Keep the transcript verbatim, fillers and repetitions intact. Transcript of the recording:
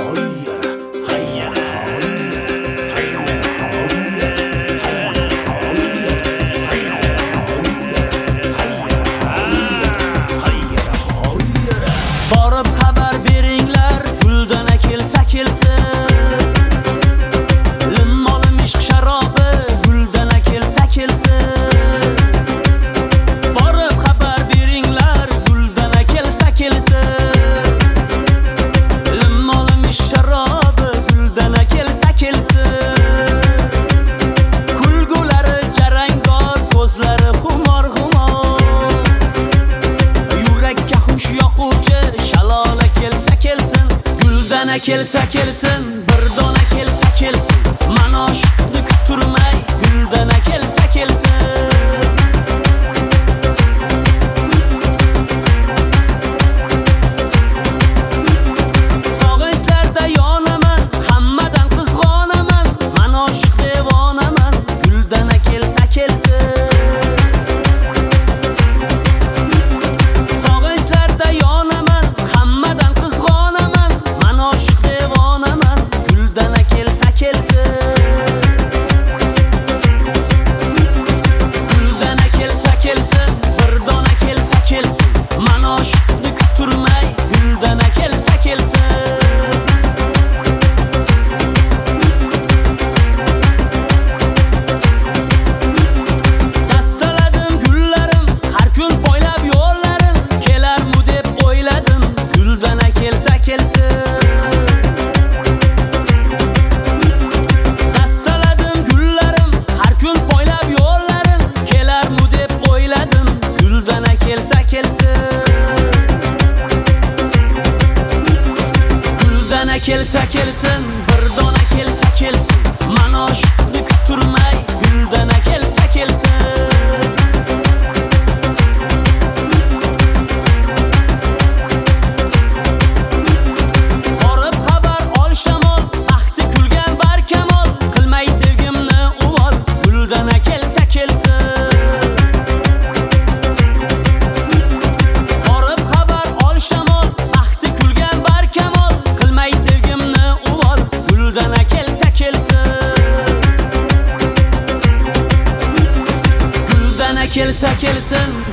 Borib xabar beringlar, guldan kelsa kelsin. Limmolim ishq sharobi, guldan kelsa kelsin. Borib xabar beringlar, guldan kelsa kelsin. Limmolim ishq sharobi, guldan kelsa kelsin. Kulgulari jarangdor, ko'zlari xumor xumor. Yurakka xush yoquvchi shalola kelsa kelsin. Guldana kelsa kelsin, bir dona kelsa kelsin. Men oshiqni kuttirmay, guldana kelsa kelsin. Sog'inchlarda yonaman, hammadan qizg'onaman. Men oshiq devonaman, guldana kelsa kelsin. Sog'inchlarda yonaman, hammadan qizg'onaman. Men oshiq devonaman, guldana kelsa kelsin. Guldana kelsa kelsin, bir dona kelsa kelsin. Men oshiqni kuttirmay, guldana kelsa kelsin. Dastaladim gullarim, har kun poylab yo'llarim. Kelarmu deb o'yladim, guldana kelsa kelsin. Dastaladim gullarim, har kun poylab yo'llarim. Kelarmu deb o'yladim, guldana kelsa kelsin. Guldana kelsa kelsin, bir dona kelsa kelsin. Men oshiqni kuttirmay, guldana kelsa kelsin. Borib xabar ol shamol, baxti kulgan barkamol. Qilmay sevgimni uvol, guldana kelsa kelsin. Borib xabar ol shamol, baxti kulgan barkamol. Qilmay sevgimni uvol, guldana kelsa kelsin. Guldana kelsa kelsin,